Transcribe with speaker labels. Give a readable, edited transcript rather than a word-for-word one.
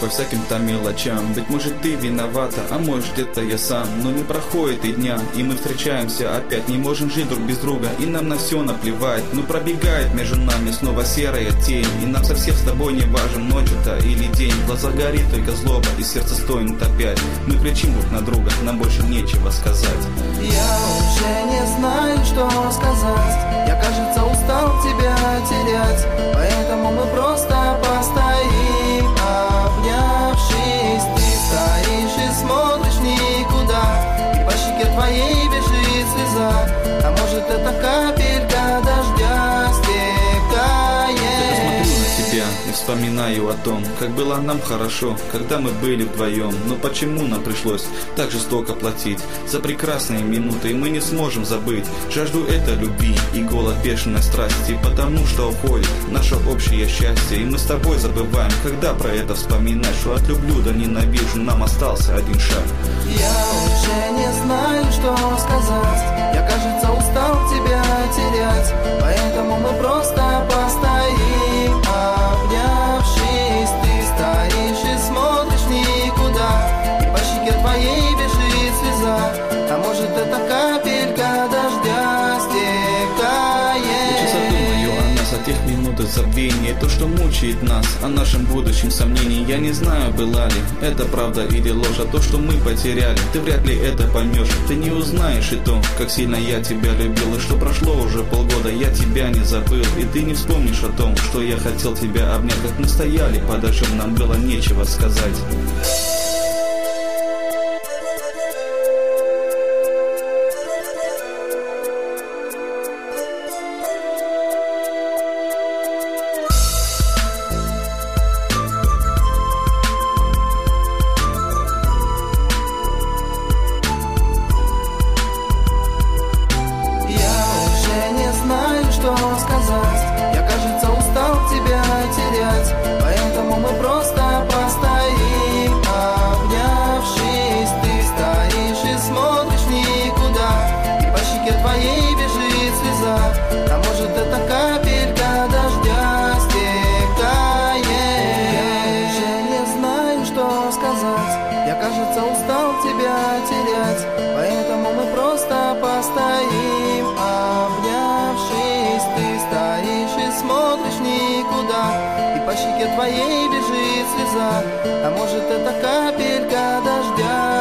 Speaker 1: по всяким там мелочам. Быть может, ты виновата, а может, где-то я сам. Но не проходит и дня, и мы встречаемся опять. Не можем жить друг без друга, и нам на все наплевать. Но пробегает между нами снова серая тень, и нам совсем с тобой не важен, ночь это или день. В глазах горит только злоба, и сердце стонет опять. Мы кричим друг на друга, нам больше нечего сказать.
Speaker 2: Я уже не знаю, что сказать. Я, кажется, устал тебя терять. Поэтому мы просто постоим, обнявшись. Ты стоишь и смотришь никуда, и по щеке твоей бежит слеза. А может, это капелька дождя стекает.
Speaker 1: Я смотрю на тебя и вспоминаю о том, как было нам хорошо, когда мы были вдвоем. Но почему нам пришлось так жестоко платить за прекрасные минуты, и мы не сможем забыть жажду этой любви и голод бешеной страсти, потому что уходит наше общее счастье, и мы с тобой забываем, когда про это вспоминать, что от люблю до ненавижу нам остался один шаг.
Speaker 2: Я уже не знаю, что сказать. Я, кажется, устал тебя терять. Поэтому мы просто постоим, обнявшись. Ты стоишь и смотришь никуда, и по щеке твоей бежит слеза. А может, это капелька дождя стекает.
Speaker 1: Я часто думаю о нас, о тех минутах забвения, то, что мучает нас, о нашем будущем сомнении. Я не знаю, была ли это правда или ложь, а то, что мы потеряли, ты вряд ли это поймешь. Ты не узнаешь и то, как сильно я тебя любил, и что прошло уже полгода, я тебя не забыл. И ты не вспомнишь о том, что я хотел тебя обнять, как мы стояли под дождем, нам было нечего сказать.
Speaker 2: Что сказать? Я, кажется, устал тебя терять. Поэтому мы просто постоим, обнявшись. Ты стоишь и смотришь никуда, и по щеке твоей бежит слеза. А может, это капелька дождя стекает. Я уже не знаю, что сказать. Я, кажется, устал тебя терять. Поэтому мы просто постоим, обнявшись. Ты стоишь и смотришь никуда, и по щеке твоей бежит слеза. А может, это капелька дождя